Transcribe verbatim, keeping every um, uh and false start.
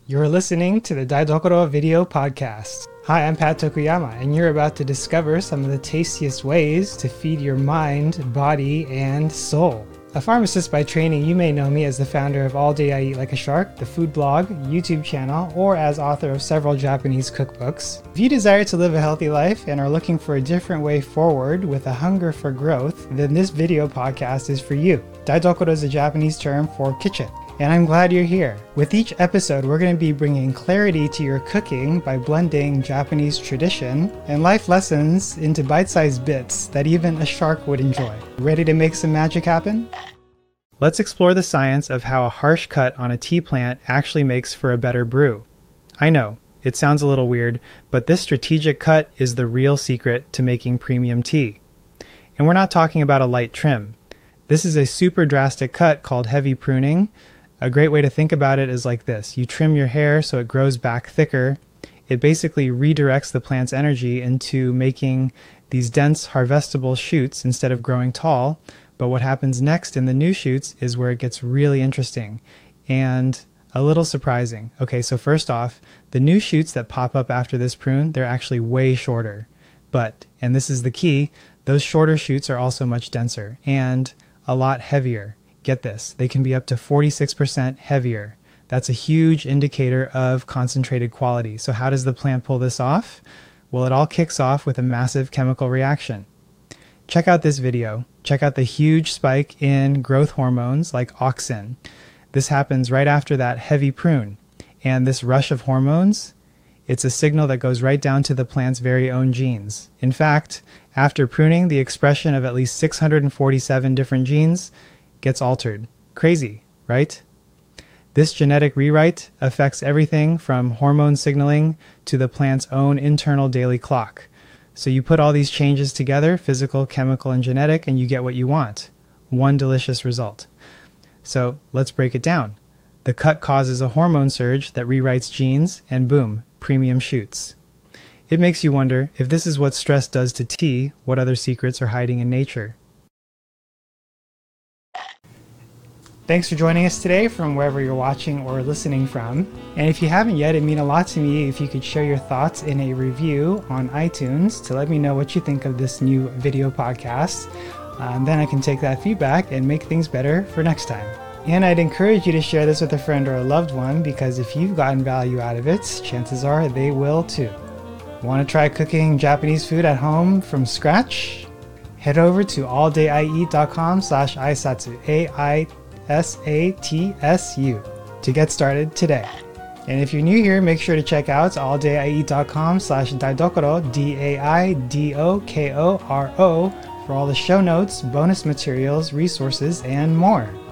You're listening to the Daidokoro Video Podcast. Hi, I'm Pat Tokuyama, and you're about to discover some of the tastiest ways to feed your mind, body, and soul. A pharmacist by training, you may know me as the founder of All Day I Eat Like a Shark, the food blog, YouTube channel, or as author of several Japanese cookbooks. If you desire to live a healthy life and are looking for a different way forward with a hunger for growth, then this video podcast is for you. Daidokoro is a Japanese term for kitchen, and I'm glad you're here. With each episode, we're going to be bringing clarity to your cooking by blending Japanese tradition and life lessons into bite-sized bits that even a shark would enjoy. Ready to make some magic happen? Let's explore the science of how a harsh cut on a tea plant actually makes for a better brew. I know, it sounds a little weird, but this strategic cut is the real secret to making premium tea. And we're not talking about a light trim. This is a super drastic cut called heavy pruning. A great way to think about it is like this. You trim your hair so it grows back thicker. It basically redirects the plant's energy into making these dense harvestable shoots instead of growing tall. But what happens next in the new shoots is where it gets really interesting and a little surprising. Okay, so first off, the new shoots that pop up after this prune, they're actually way shorter. But, and this is the key, those shorter shoots are also much denser and a lot heavier. Get this, they can be up to forty-six percent heavier. That's a huge indicator of concentrated quality. So how does the plant pull this off? Well, it all kicks off with a massive chemical reaction. Check out this video. Check out the huge spike in growth hormones like auxin. This happens right after that heavy prune. And this rush of hormones, it's a signal that goes right down to the plant's very own genes. In fact, after pruning, the expression of at least six hundred forty-seven different genes gets altered. Crazy, right? This genetic rewrite affects everything from hormone signaling to the plant's own internal daily clock. So you put all these changes together, physical, chemical, and genetic, and you get what you want. One delicious result. So let's break it down. The cut causes a hormone surge that rewrites genes, and boom, premium shoots. It makes you wonder, if this is what stress does to tea, what other secrets are hiding in nature? Thanks for joining us today from wherever you're watching or listening from. And if you haven't yet, it'd mean a lot to me if you could share your thoughts in a review on iTunes to let me know what you think of this new video podcast. Um, then I can take that feedback and make things better for next time. And I'd encourage you to share this with a friend or a loved one, because if you've gotten value out of it, chances are they will too. Want to try cooking Japanese food at home from scratch? Head over to alldayieat.com slash aisatsu, A I S A T S U, to get started today. And if you're new here, make sure to check out alldayieat.com slash daidokoro, D A I D O K O R O, for all the show notes, bonus materials, resources, and more.